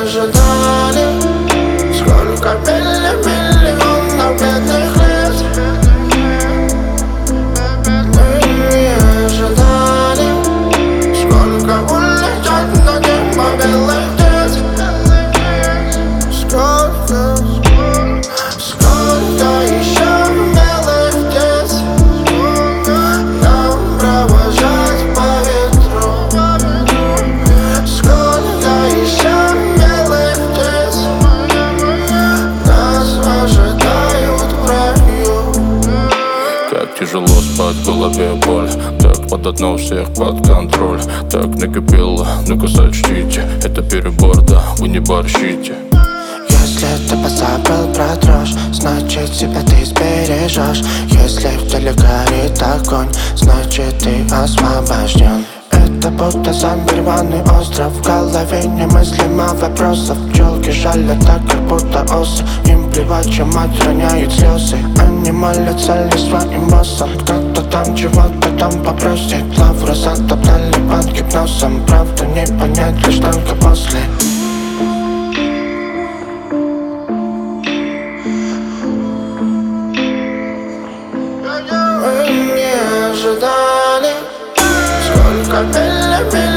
ожидали, сколько миллионов бедных лет. Мы не ожидали, сколько улетят на небо белых птиц. Сколько еще белых птиц нам провожать по ветру? Сколько еще белых птиц нас ожидают в раю? Как тяжело спать, в голове боль. Так под одно всех под контроль. Так накипело, ну-ка сочтите. Это перебор, да, вы не борщите. Если ты позабыл про дрожь, значит себя ты сбережешь. Если в теле горит огонь, значит ты освобожден. Это будто зомбированный остров, в голове немыслимо вопросов. Пчелки жалят так, как будто осы. Им плевать, чем отроняют слезы. Они молятся лишь своим боссам. Кто-то там чего-то там попросит. Лавру затоптали под гипнозом. Правду не понять лишь только после. Мы не ожидали, сколько миллионов